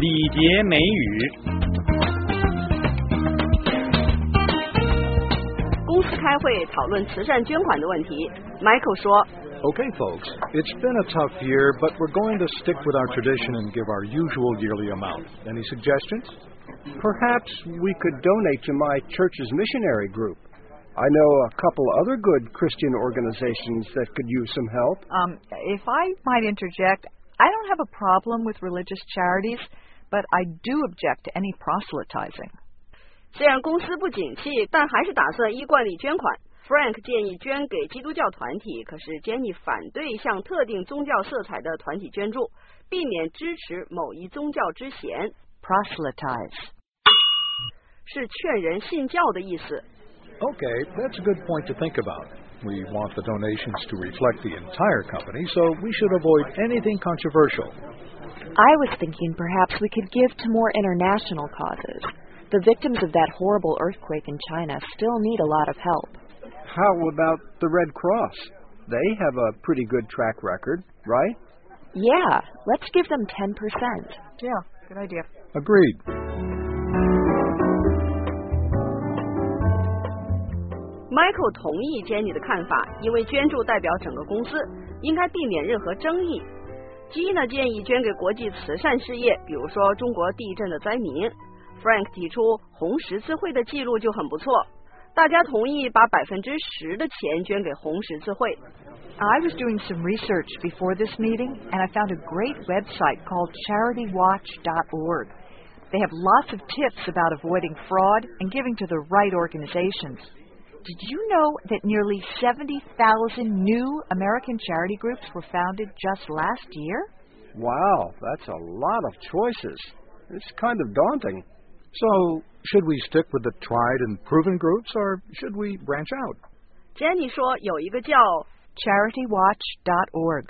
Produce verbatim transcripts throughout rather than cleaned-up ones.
礼节美语。 公司开会讨论慈善捐款的问题。Michael 说 Okay, folks, it's been a tough year, but we're going to stick with our tradition and give our usual yearly amount. Any suggestions? Perhaps we could donate to my church's missionary group. I know a couple other good Christian organizations that could use some help. Um, if I might interject, I don't have a problem with religious charities, but I do object to any proselytizing. 虽然公司不景气，但还是打算依惯例捐款。Frank 建议捐给基督教团体，可是 Jenny 反对向特定宗教色彩的团体捐助，避免支持某一宗教之嫌。 Proselytize 是劝人信教的意思。 Okay, that's a good point to think about. We want the donations to reflect the entire company, so we should avoid anything controversial. I was thinking perhaps we could give to more international causes. The victims of that horrible earthquake in China still need a lot of help. How about the Red Cross? They have a pretty good track record, right? Yeah, let's give them ten percent. Yeah, good idea. Agreed. Michael 同意 Jenny 的看法，因为捐助代表整个公司，应该避免任何争议。Gina 建议捐给国际慈善事业，比如说中国地震的灾民。Frank 提出红十字会的记录就很不错，大家同意把百分之十的钱捐给红十字会。 I was doing some research before this meeting, and I found a great website called charity watch dot org. They have lots of tips about avoiding fraud and giving to the right organizations. Did you know that nearly seventy thousand new American charity groups were founded just last year? Wow, that's a lot of choices. It's kind of daunting. So, should we stick with the tried and proven groups, or should we branch out? Jenny 说有一个叫 charity watch dot org.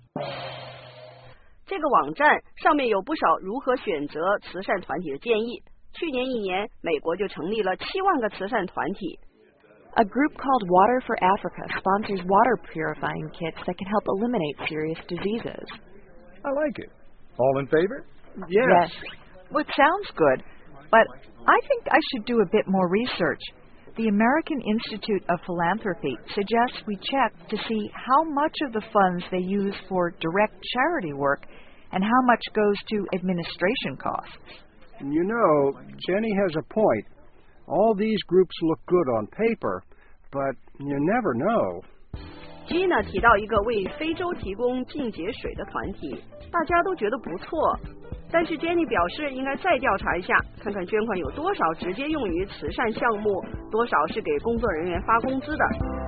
这个网站上面有不少如何选择慈善团体的建议。去年一年，美国就成立了七万个慈善团体。 A group called Water for Africa sponsors water purifying kits that can help eliminate serious diseases. I like it. All in favor? Yes. Yes. Well, it sounds good, but I think I should do a bit more research. The American Institute of Philanthropy suggests we check to see how much of the funds they use for direct charity work and how much goes to administration costs. You know, Jenny has a point. All these groups look good on paper, but you never know. Gina 提到一个为非洲提供净洁水的团体，大家都觉得不错，但是 Jenny 表示应该再调查一下，看看捐款有多少直接用于慈善项目，多少是给工作人员发工资的。